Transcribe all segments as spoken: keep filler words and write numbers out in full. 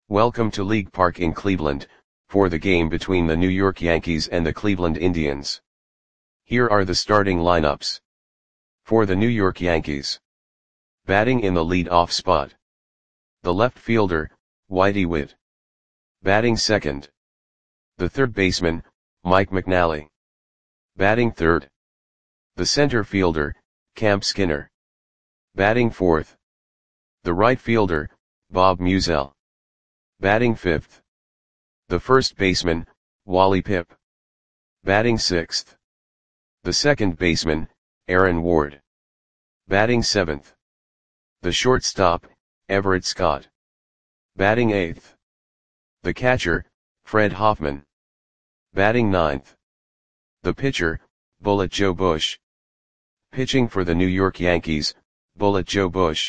Welcome to League Park in Cleveland, for the game between the New York Yankees and the Cleveland Indians. Here are the starting lineups. For the New York Yankees. Batting in the lead-off spot. The left fielder, Whitey Witt. Batting second. The third baseman, Mike McNally. Batting third. The center fielder, Camp Skinner. Batting fourth. The right fielder, Bob Meusel. Batting fifth. The first baseman, Wally Pipp. Batting sixth. The second baseman, Aaron Ward. Batting seventh. The shortstop, Everett Scott. Batting eighth. The catcher, Fred Hoffman. Batting ninth. The pitcher, Bullet Joe Bush. Pitching for the New York Yankees, Bullet Joe Bush.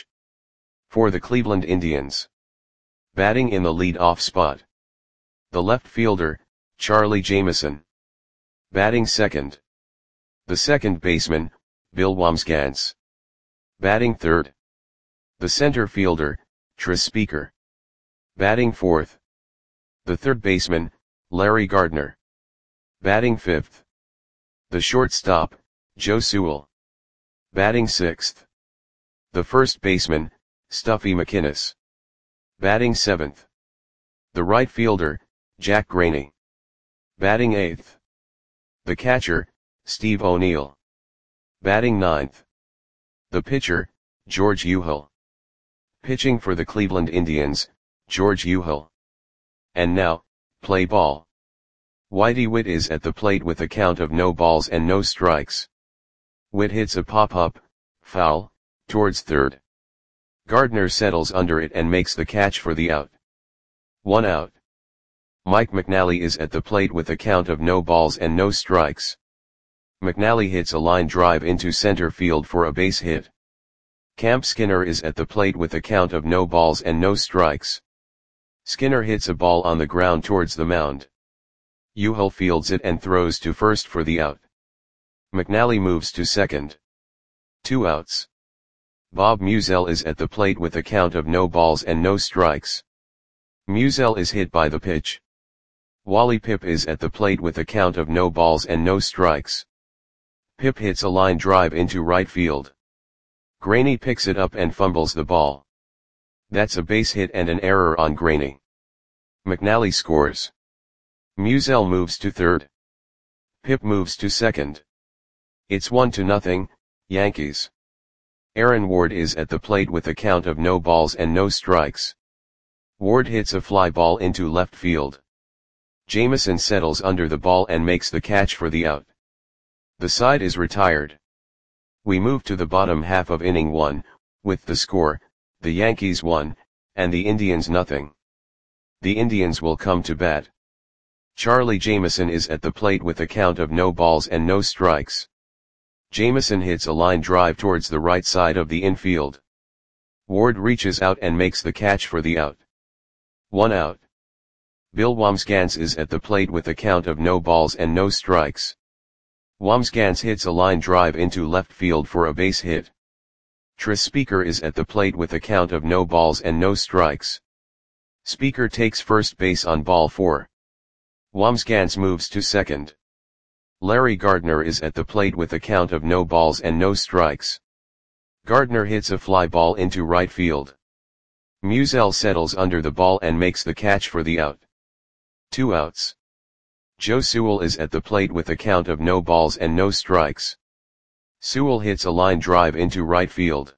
For the Cleveland Indians. Batting in the lead-off spot. The left fielder, Charlie Jameson. Batting second. The second baseman, Bill Wambsgans. Batting third. The center fielder, Tris Speaker. Batting fourth. The third baseman, Larry Gardner. Batting fifth. The shortstop, Joe Sewell. Batting sixth. The first baseman, Stuffy McInnis. Batting seventh. The right fielder, Jack Graney. Batting eighth. The catcher, Steve O'Neill. Batting ninth. The pitcher, George Uhl. Pitching for the Cleveland Indians, George Uhl. And now, play ball. Whitey Witt is at the plate with a count of no balls and no strikes. Witt hits a pop-up, foul, towards third. Gardner settles under it and makes the catch for the out. One out. Mike McNally is at the plate with a count of no balls and no strikes. McNally hits a line drive into center field for a base hit. Camp Skinner is at the plate with a count of no balls and no strikes. Skinner hits a ball on the ground towards the mound. Uhl fields it and throws to first for the out. McNally moves to second. Two outs. Bob Meusel is at the plate with a count of no balls and no strikes. Meusel is hit by the pitch. Wally Pipp is at the plate with a count of no balls and no strikes. Pipp hits a line drive into right field. Graney picks it up and fumbles the ball. That's a base hit and an error on Graney. McNally scores. Meusel moves to third. Pipp moves to second. It's one to nothing, Yankees. Aaron Ward is at the plate with a count of no balls and no strikes. Ward hits a fly ball into left field. Jameson settles under the ball and makes the catch for the out. The side is retired. We move to the bottom half of inning one, with the score, the Yankees one, and the Indians nothing. The Indians will come to bat. Charlie Jameson is at the plate with a count of no balls and no strikes. Jameson hits a line drive towards the right side of the infield. Ward reaches out and makes the catch for the out. One out. Bill Wambsgans is at the plate with a count of no balls and no strikes. Wambsgans hits a line drive into left field for a base hit. Tris Speaker is at the plate with a count of no balls and no strikes. Speaker takes first base on ball four. Wambsgans moves to second. Larry Gardner is at the plate with a count of no balls and no strikes. Gardner hits a fly ball into right field. Meusel settles under the ball and makes the catch for the out. Two outs. Joe Sewell is at the plate with a count of no balls and no strikes. Sewell hits a line drive into right field.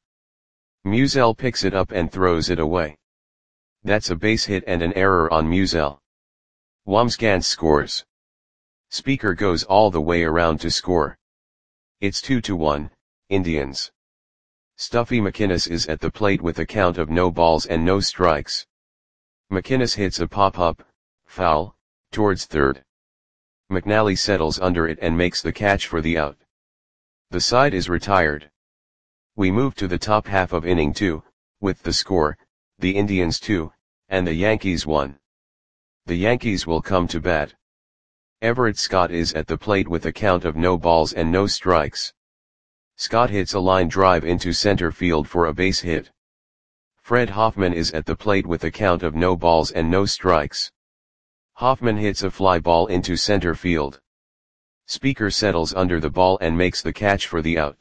Meusel picks it up and throws it away. That's a base hit and an error on Meusel. Wambsgans scores. Speaker goes all the way around to score. It's two to one, Indians. Stuffy McInnis is at the plate with a count of no balls and no strikes. McInnis hits a pop-up, foul, towards third. McNally settles under it and makes the catch for the out. The side is retired. We move to the top half of inning two, with the score, the Indians two, and the Yankees one. The Yankees will come to bat. Everett Scott is at the plate with a count of no balls and no strikes. Scott hits a line drive into center field for a base hit. Fred Hoffman is at the plate with a count of no balls and no strikes. Hoffman hits a fly ball into center field. Speaker settles under the ball and makes the catch for the out.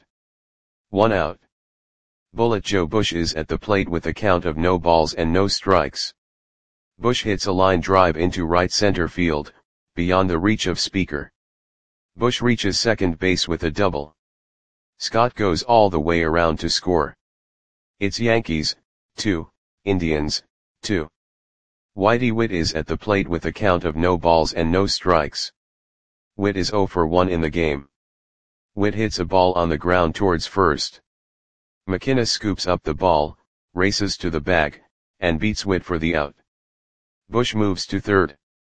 One out. Bullet Joe Bush is at the plate with a count of no balls and no strikes. Bush hits a line drive into right center field, beyond the reach of Speaker. Bush reaches second base with a double. Scott goes all the way around to score. It's Yankees, two, Indians, two. Whitey Witt is at the plate with a count of no balls and no strikes. Witt is oh for one in the game. Witt hits a ball on the ground towards first. McKenna scoops up the ball, races to the bag, and beats Witt for the out. Bush moves to third.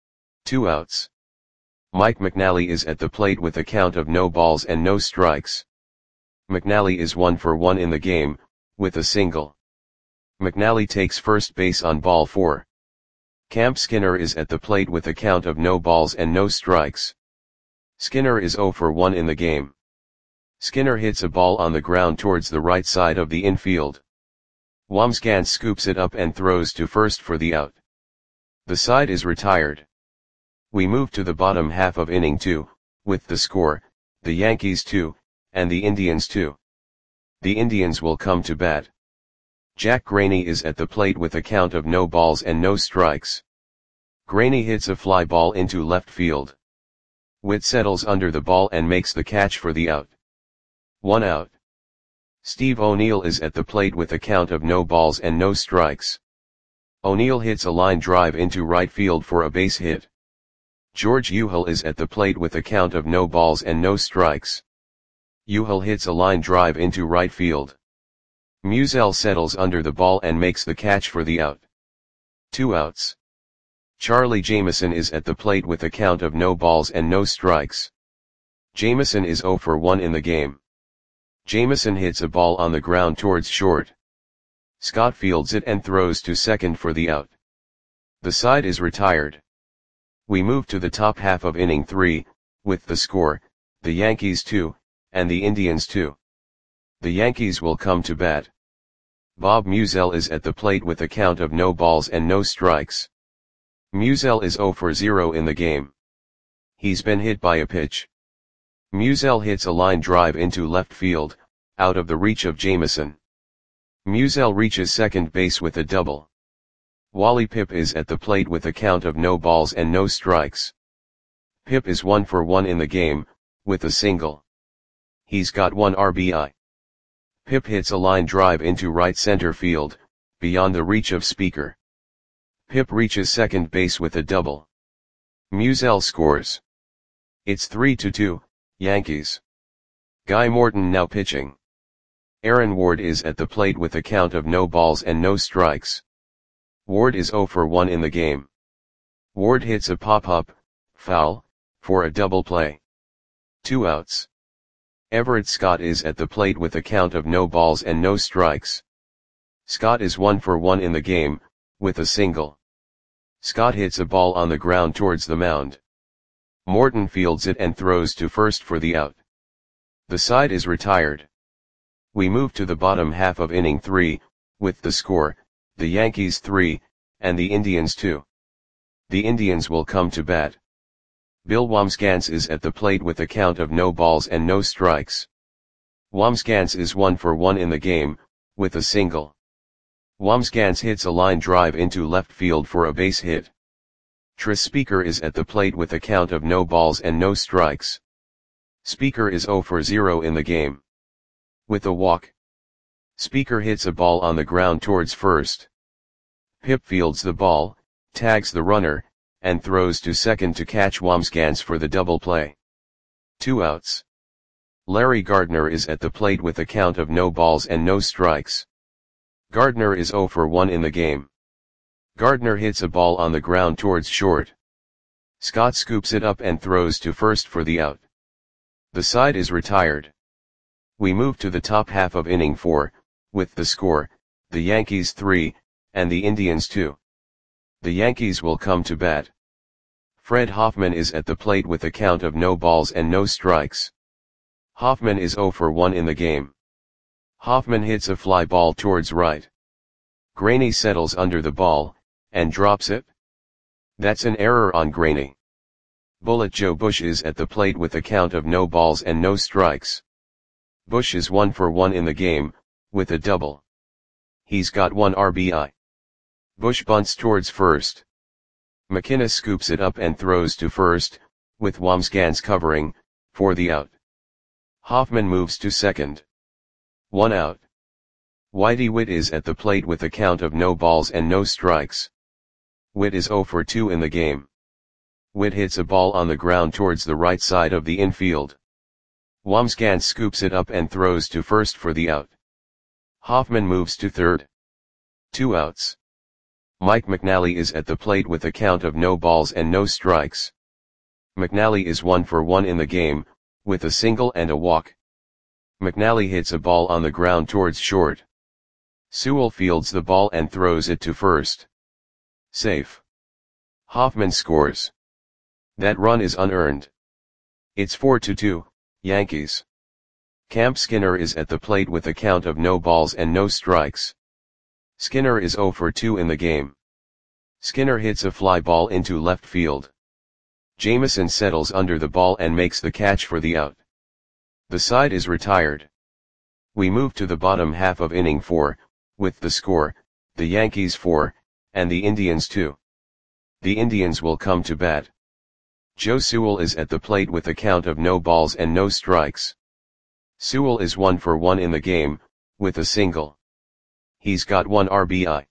Two outs. Mike McNally is at the plate with a count of no balls and no strikes. McNally is one for one in the game, with a single. McNally takes first base on ball four. Camp Skinner is at the plate with a count of no balls and no strikes. Skinner is oh for one in the game. Skinner hits a ball on the ground towards the right side of the infield. Wamsgans scoops it up and throws to first for the out. The side is retired. We move to the bottom half of inning two, with the score, the Yankees two, and the Indians two. The Indians will come to bat. Jack Graney is at the plate with a count of no balls and no strikes. Graney hits a fly ball into left field. Witt settles under the ball and makes the catch for the out. One out. Steve O'Neill is at the plate with a count of no balls and no strikes. O'Neill hits a line drive into right field for a base hit. George Uhel is at the plate with a count of no balls and no strikes. Uhel hits a line drive into right field. Musial settles under the ball and makes the catch for the out. Two outs. Charlie Jameson is at the plate with a count of no balls and no strikes. Jameson is oh for one in the game. Jameson hits a ball on the ground towards short. Scott fields it and throws to second for the out. The side is retired. We move to the top half of inning three, with the score, the Yankees two, and the Indians two. The Yankees will come to bat. Bob Musial is at the plate with a count of no balls and no strikes. Musial is oh for zero in the game. He's been hit by a pitch. Musial hits a line drive into left field, out of the reach of Jameson. Musial reaches second base with a double. Wally Pipp is at the plate with a count of no balls and no strikes. Pipp is one for one in the game, with a single. He's got one R B I. Pipp hits a line drive into right center field, beyond the reach of Speaker. Pipp reaches second base with a double. Musial scores. It's three to two, Yankees. Guy Morton now pitching. Aaron Ward is at the plate with a count of no balls and no strikes. Ward is oh for one in the game. Ward hits a pop-up, foul, for a double play. Two outs. Everett Scott is at the plate with a count of no balls and no strikes. Scott is one for one in the game, with a single. Scott hits a ball on the ground towards the mound. Morton fields it and throws to first for the out. The side is retired. We move to the bottom half of inning three, with the score, the Yankees three, and the Indians two. The Indians will come to bat. Bill Wamsgans is at the plate with a count of no balls and no strikes. Wamsgans is one for one in the game, with a single. Wamsgans hits a line drive into left field for a base hit. Tris Speaker is at the plate with a count of no balls and no strikes. Speaker is oh for zero in the game. With a walk. Speaker hits a ball on the ground towards first. Pipp fields the ball, tags the runner, and throws to second to catch Wamsgans for the double play. Two outs. Larry Gardner is at the plate with a count of no balls and no strikes. Gardner is oh for one in the game. Gardner hits a ball on the ground towards short. Scott scoops it up and throws to first for the out. The side is retired. We move to the top half of inning four, with the score, the Yankees three, and the Indians two. The Yankees will come to bat. Fred Hoffman is at the plate with a count of no balls and no strikes. Hoffman is oh for one in the game. Hoffman hits a fly ball towards right. Graney settles under the ball, and drops it. That's an error on Graney. Bullet Joe Bush is at the plate with a count of no balls and no strikes. Bush is one for one in the game, with a double. He's got one R B I. Bush bunts towards first. McInnes scoops it up and throws to first, with Wambsgans covering, for the out. Hoffman moves to second. One out. Whitey Witt is at the plate with a count of no balls and no strikes. Witt is zero for two in the game. Witt hits a ball on the ground towards the right side of the infield. Wambsgans scoops it up and throws to first for the out. Hoffman moves to third. Two outs. Mike McNally is at the plate with a count of no balls and no strikes. McNally is one for one in the game, with a single and a walk. McNally hits a ball on the ground towards short. Sewell fields the ball and throws it to first. Safe. Hoffman scores. That run is unearned. It's four to two, Yankees. Camp Skinner is at the plate with a count of no balls and no strikes. Skinner is zero for two in the game. Skinner hits a fly ball into left field. Jameson settles under the ball and makes the catch for the out. The side is retired. We move to the bottom half of inning four, with the score, the Yankees four, and the Indians two. The Indians will come to bat. Joe Sewell is at the plate with a count of no balls and no strikes. Sewell is one for one in the game, with a single. He's got one R B I.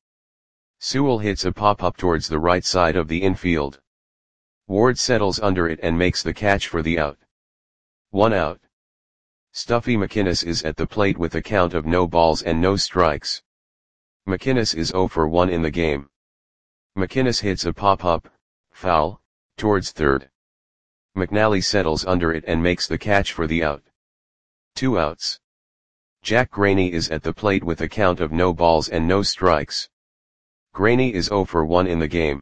Sewell hits a pop-up towards the right side of the infield. Ward settles under it and makes the catch for the out. One out. Stuffy McInnes is at the plate with a count of no balls and no strikes. McInnes is zero for one in the game. McInnes hits a pop-up, foul, towards third. McNally settles under it and makes the catch for the out. Two outs. Jack Graney is at the plate with a count of no balls and no strikes. Graney is zero for one in the game.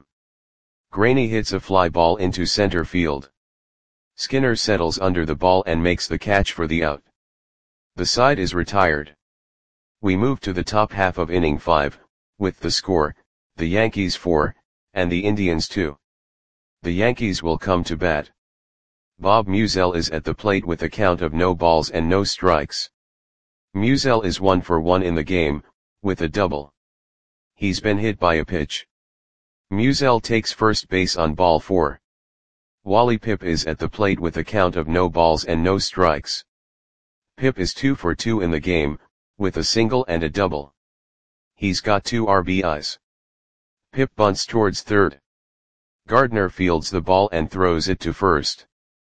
Graney hits a fly ball into center field. Skinner settles under the ball and makes the catch for the out. The side is retired. We move to the top half of inning five, with the score, the Yankees four, and the Indians two. The Yankees will come to bat. Bob Musial is at the plate with a count of no balls and no strikes. Musial is one for one in the game, with a double. He's been hit by a pitch. Musial takes first base on ball four. Wally Pipp is at the plate with a count of no balls and no strikes. Pipp is two for two in the game, with a single and a double. He's got two R B Is. Pipp bunts towards third. Gardner fields the ball and throws it to first.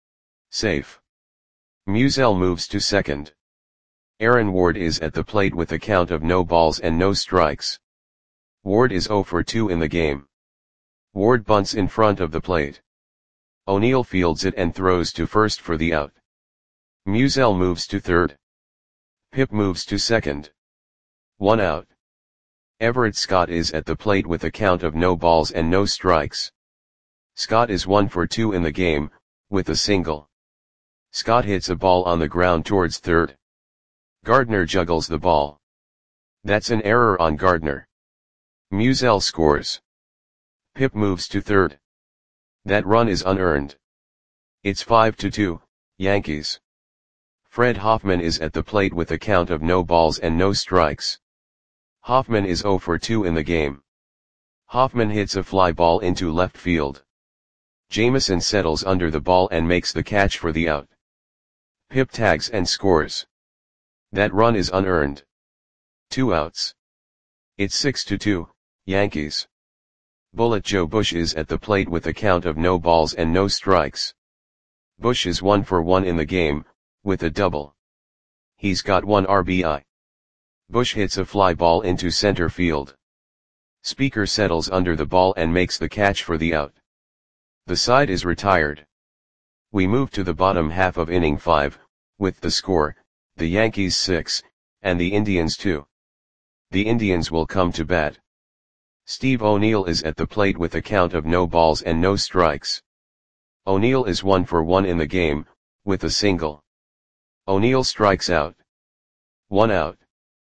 Safe. Musial moves to second. Aaron Ward is at the plate with a count of no balls and no strikes. Ward is zero for two in the game. Ward bunts in front of the plate. O'Neill fields it and throws to first for the out. Musial moves to third. Pipp moves to second. One out. Everett Scott is at the plate with a count of no balls and no strikes. Scott is one for two in the game, with a single. Scott hits a ball on the ground towards third. Gardner juggles the ball. That's an error on Gardner. Musial scores. Pipp moves to third. That run is unearned. It's five to two, Yankees. Fred Hoffman is at the plate with a count of no balls and no strikes. Hoffman is zero for two in the game. Hoffman hits a fly ball into left field. Jameson settles under the ball and makes the catch for the out. Pipp tags and scores. That run is unearned. Two outs. It's six to two, Yankees. Bullet Joe Bush is at the plate with a count of no balls and no strikes. Bush is one for one in the game, with a double. He's got one R B I. Bush hits a fly ball into center field. Speaker settles under the ball and makes the catch for the out. The side is retired. We move to the bottom half of inning five, with the score, the Yankees six, and the Indians two. The Indians will come to bat. Steve O'Neill is at the plate with a count of no balls and no strikes. O'Neill is one for one in the game, with a single. O'Neill strikes out. One out.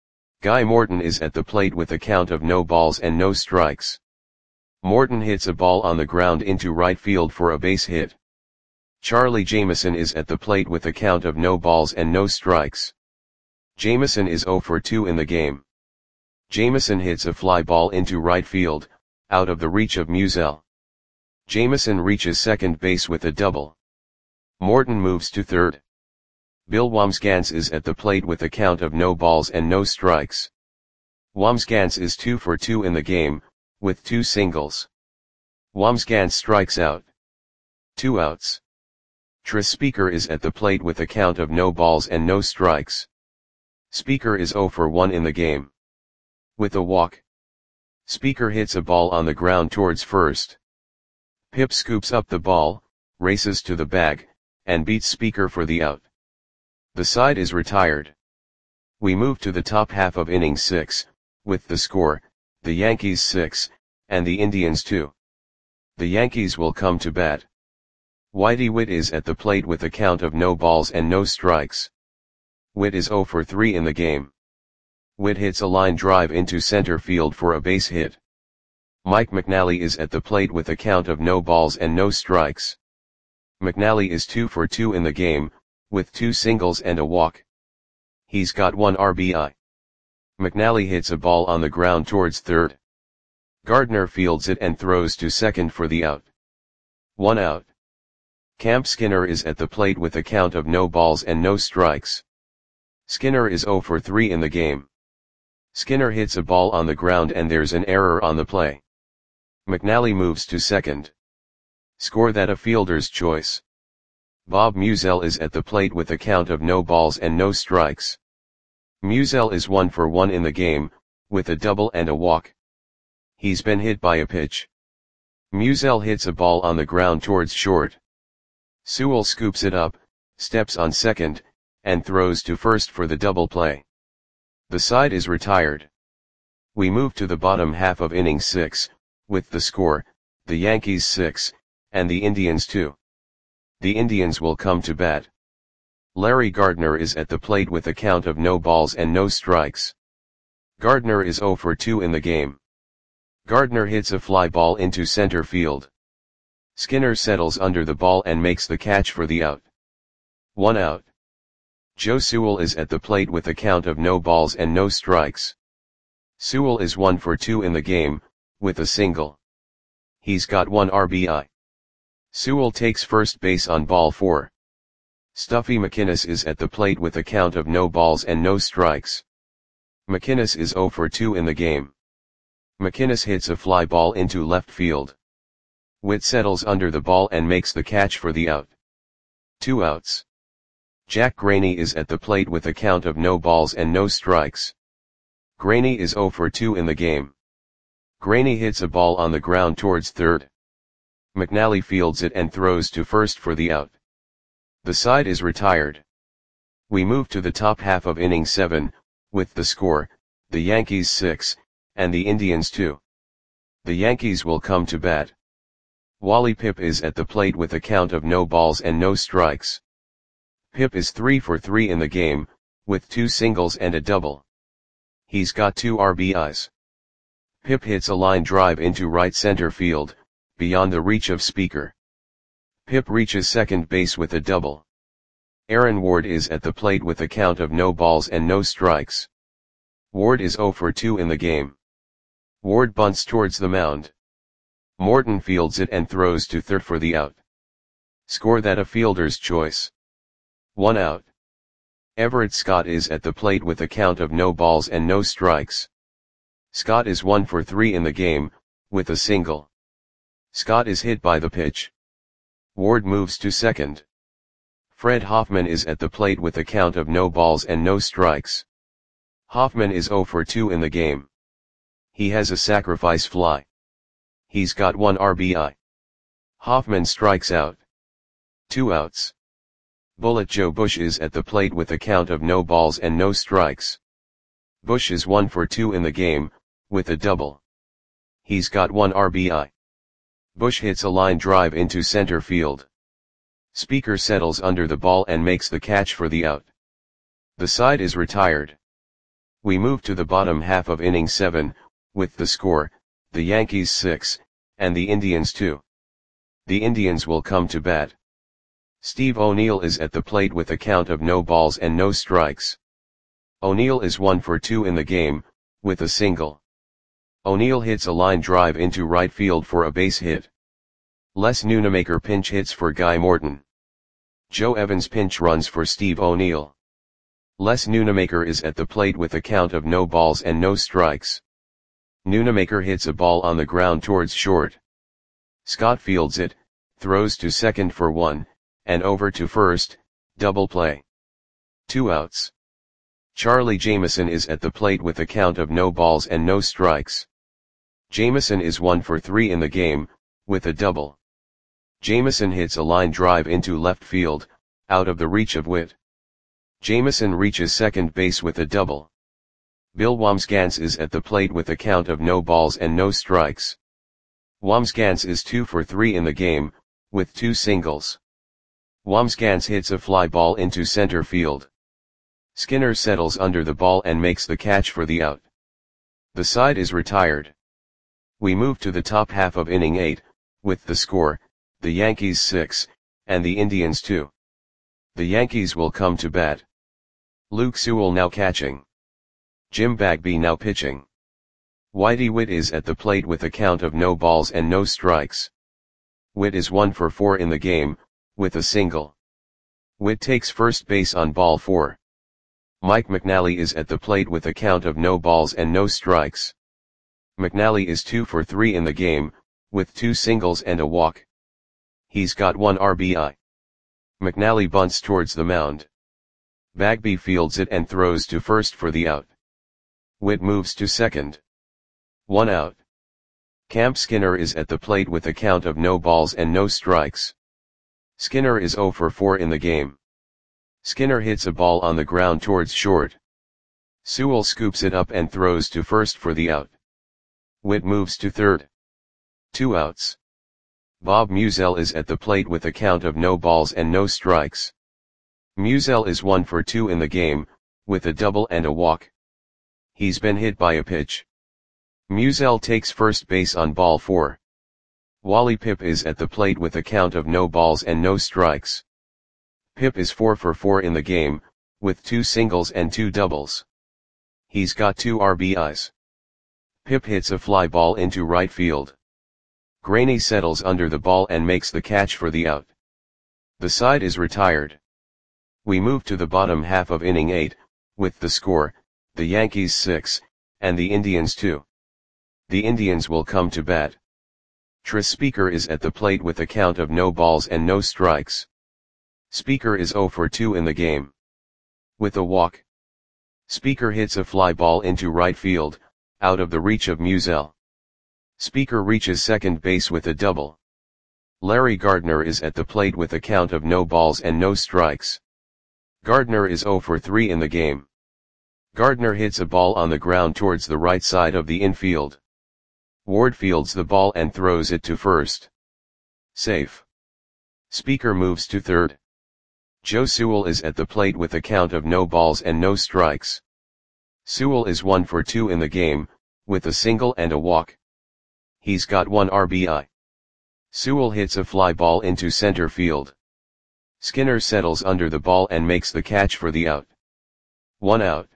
Guy Morton is at the plate with a count of no balls and no strikes. Morton hits a ball on the ground into right field for a base hit. Charlie Jameson is at the plate with a count of no balls and no strikes. Jameson is zero for two in the game. Jameson hits a fly ball into right field, out of the reach of Musial. Jameson reaches second base with a double. Morton moves to third. Bill Wambsgans is at the plate with a count of no balls and no strikes. Wambsgans is two for two in the game, with two singles. Wambsgans strikes out. Two outs. Tris Speaker is at the plate with a count of no balls and no strikes. Speaker is zero for one in the game. With a walk. Speaker hits a ball on the ground towards first. Pip scoops up the ball, races to the bag, and beats Speaker for the out. The side is retired. We move to the top half of inning six, with the score, the Yankees six, and the Indians two. The Yankees will come to bat. Whitey Witt is at the plate with a count of no balls and no strikes. Witt is zero for three in the game. Witt hits a line drive into center field for a base hit. Mike McNally is at the plate with a count of no balls and no strikes. McNally is two for two in the game, with two singles and a walk. He's got one R B I. McNally hits a ball on the ground towards third. Gardner fields it and throws to second for the out. One out. Camp Skinner is at the plate with a count of no balls and no strikes. Skinner is zero for three in the game. Skinner hits a ball on the ground and there's an error on the play. McNally moves to second. Score that a fielder's choice. Bob Musial is at the plate with a count of no balls and no strikes. Musial is one for one in the game, with a double and a walk. He's been hit by a pitch. Musial hits a ball on the ground towards short. Sewell scoops it up, steps on second, and throws to first for the double play. The side is retired. We move to the bottom half of inning six, with the score, the Yankees six, and the Indians two. The Indians will come to bat. Larry Gardner is at the plate with a count of no balls and no strikes. Gardner is zero for two in the game. Gardner hits a fly ball into center field. Skinner settles under the ball and makes the catch for the out. One out. Joe Sewell is at the plate with a count of no balls and no strikes. Sewell is one for two in the game, with a single. He's got one R B I. Sewell takes first base on ball four. Stuffy McInnes is at the plate with a count of no balls and no strikes. McInnes is zero for two in the game. McInnes hits a fly ball into left field. Witt settles under the ball and makes the catch for the out. Two outs. Jack Graney is at the plate with a count of no balls and no strikes. Graney is zero for two in the game. Graney hits a ball on the ground towards third. McNally fields it and throws to first for the out. The side is retired. We move to the top half of inning seven, with the score, the Yankees six, and the Indians two. The Yankees will come to bat. Wally Pipp is at the plate with a count of no balls and no strikes. Pipp is three for three in the game, with two singles and a double. He's got two R B Is. Pipp hits a line drive into right center field, beyond the reach of Speaker. Pipp reaches second base with a double. Aaron Ward is at the plate with a count of no balls and no strikes. Ward is zero for two in the game. Ward bunts towards the mound. Morton fields it and throws to third for the out. Score that a fielder's choice. One out. Everett Scott is at the plate with a count of no balls and no strikes. Scott is one for three in the game, with a single. Scott is hit by the pitch. Ward moves to second. Fred Hoffman is at the plate with a count of no balls and no strikes. Hoffman is zero for two in the game. He has a sacrifice fly. He's got one R B I. Hoffman strikes out. Two outs. Bullet Joe Bush is at the plate with a count of no balls and no strikes. Bush is one for two in the game, with a double. He's got one R B I. Bush hits a line drive into center field. Speaker settles under the ball and makes the catch for the out. The side is retired. We move to the bottom half of inning seven, with the score, the Yankees six, and the Indians two. The Indians will come to bat. Steve O'Neill is at the plate with a count of no balls and no strikes. O'Neill is one for two in the game, with a single. O'Neill hits a line drive into right field for a base hit. Les Nunemaker pinch hits for Guy Morton. Joe Evans pinch runs for Steve O'Neill. Les Nunemaker is at the plate with a count of no balls and no strikes. Nunemaker hits a ball on the ground towards short. Scott fields it, throws to second for one, and over to first, double play. Two outs. Charlie Jameson is at the plate with a count of no balls and no strikes. Jameson is one for three in the game, with a double. Jameson hits a line drive into left field, out of the reach of Witt. Jameson reaches second base with a double. Bill Wambsgans is at the plate with a count of no balls and no strikes. Wambsgans is two for three in the game, with two singles. Wambsgans hits a fly ball into center field. Skinner settles under the ball and makes the catch for the out. The side is retired. We move to the top half of inning eight, with the score, the Yankees six, and the Indians two. The Yankees will come to bat. Luke Sewell now catching. Jim Bagby now pitching. Whitey Witt is at the plate with a count of no balls and no strikes. Witt is one for four in the game, with a single. Witt takes first base on ball four. Mike McNally is at the plate with a count of no balls and no strikes. McNally is two for three in the game, with two singles and a walk. He's got one R B I. McNally bunts towards the mound. Bagby fields it and throws to first for the out. Witt moves to second. One out. Camp Skinner is at the plate with a count of no balls and no strikes. Skinner is zero for four in the game. Skinner hits a ball on the ground towards short. Sewell scoops it up and throws to first for the out. Witt moves to third. Two outs. Bob Musial is at the plate with a count of no balls and no strikes. Musial is one for two in the game, with a double and a walk. He's been hit by a pitch. Musial takes first base on ball four. Wally Pipp is at the plate with a count of no balls and no strikes. Pipp is four for four in the game, with two singles and two doubles. He's got two R B Is. Pipp hits a fly ball into right field. Graney settles under the ball and makes the catch for the out. The side is retired. We move to the bottom half of inning eight, with the score, the Yankees six, and the Indians two. The Indians will come to bat. Tris Speaker is at the plate with a count of no balls and no strikes. Speaker is zero for two in the game. With a walk. Speaker hits a fly ball into right field, out of the reach of Musial. Speaker reaches second base with a double. Larry Gardner is at the plate with a count of no balls and no strikes. Gardner is zero for three in the game. Gardner hits a ball on the ground towards the right side of the infield. Ward fields the ball and throws it to first. Safe. Speaker moves to third. Joe Sewell is at the plate with a count of no balls and no strikes. Sewell is one for two in the game, with a single and a walk. He's got one R B I. Sewell hits a fly ball into center field. Skinner settles under the ball and makes the catch for the out. One out.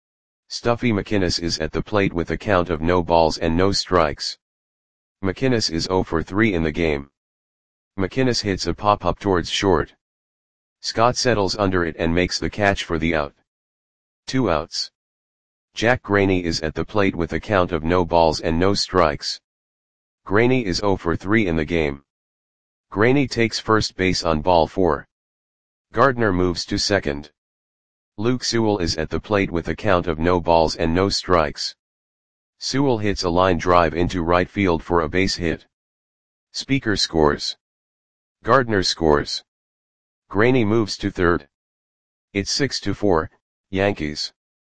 Stuffy McInnis is at the plate with a count of no balls and no strikes. McInnis is zero for three in the game. McInnis hits a pop-up towards short. Scott settles under it and makes the catch for the out. Two outs. Jack Graney is at the plate with a count of no balls and no strikes. Graney is zero for three in the game. Graney takes first base on ball four. Gardner moves to second. Luke Sewell is at the plate with a count of no balls and no strikes. Sewell hits a line drive into right field for a base hit. Speaker scores. Gardner scores. Graney moves to third. It's six to four, Yankees.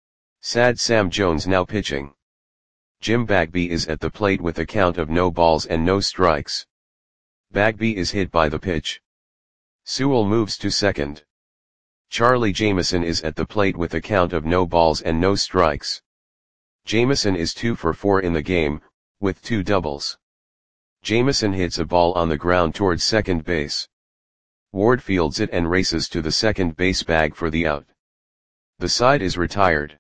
Sad Sam Jones now pitching. Jim Bagby is at the plate with a count of no balls and no strikes. Bagby is hit by the pitch. Sewell moves to second. Charlie Jameson is at the plate with a count of no balls and no strikes. Jameson is two for four in the game, with two doubles. Jameson hits a ball on the ground towards second base. Ward fields it and races to the second base bag for the out. The side is retired.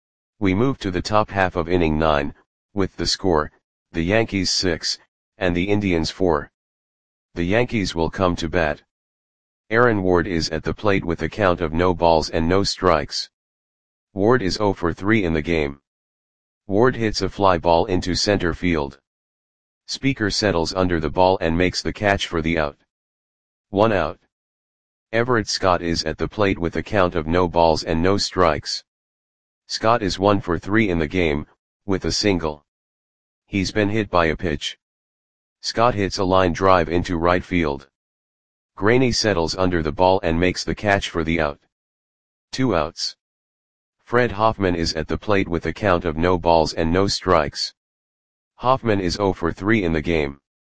We move to the top half of inning nine, with the score, the Yankees six, and the Indians four. The Yankees will come to bat. Aaron Ward is at the plate with a count of no balls and no strikes. Ward is zero for three in the game. Ward hits a fly ball into center field. Speaker settles under the ball and makes the catch for the out. One out. Everett Scott is at the plate with a count of no balls and no strikes. Scott is one for three in the game, with a single. He's been hit by a pitch. Scott hits a line drive into right field. Graney settles under the ball and makes the catch for the out. Two outs. Fred Hoffman is at the plate with a count of no balls and no strikes. Hoffman is zero for three in the game.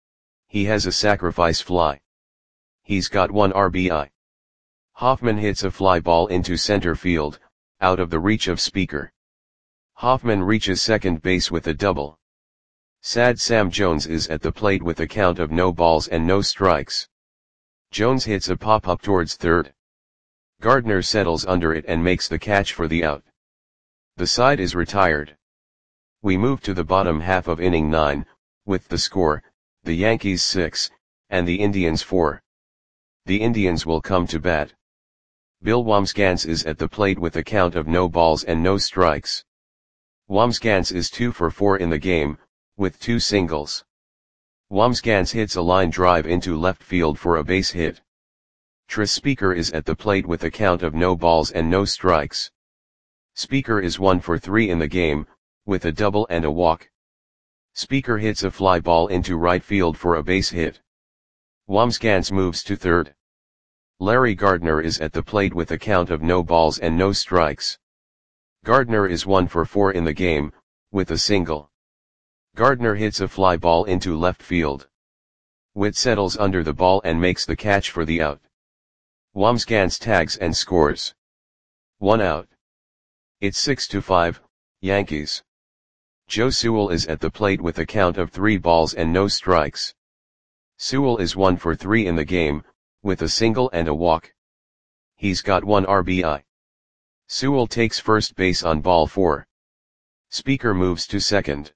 He has a sacrifice fly. He's got one R B I. Hoffman hits a fly ball into center field, out of the reach of Speaker. Hoffman reaches second base with a double. Sad Sam Jones is at the plate with a count of no balls and no strikes. Jones hits a pop-up towards third. Gardner settles under it and makes the catch for the out. The side is retired. We move to the bottom half of inning nine, with the score, the Yankees six, and the Indians four. The Indians will come to bat. Bill Wambsgans is at the plate with a count of no balls and no strikes. Wambsgans is two for four in the game, with two singles. Wambsgans hits a line drive into left field for a base hit. Tris Speaker is at the plate with a count of no balls and no strikes. Speaker is one for three in the game, with a double and a walk. Speaker hits a fly ball into right field for a base hit. Wambsgans moves to third. Larry Gardner is at the plate with a count of no balls and no strikes. Gardner is one for four in the game, with a single. Gardner hits a fly ball into left field. Witt settles under the ball and makes the catch for the out. Wambsgans tags and scores. One out. It's six to five, Yankees. Joe Sewell is at the plate with a count of three balls and no strikes. Sewell is one for three in the game, with a single and a walk. He's got one R B I. Sewell takes first base on ball four. Speaker moves to second.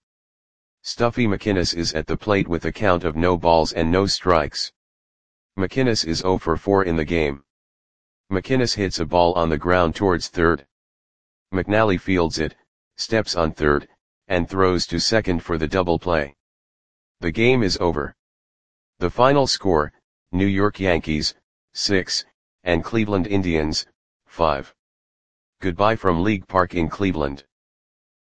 Stuffy McInnes is at the plate with a count of no balls and no strikes. McInnes is zero for four in the game. McInnes hits a ball on the ground towards third. McNally fields it, steps on third, and throws to second for the double play. The game is over. The final score, New York Yankees, six, and Cleveland Indians, five. Goodbye from League Park in Cleveland.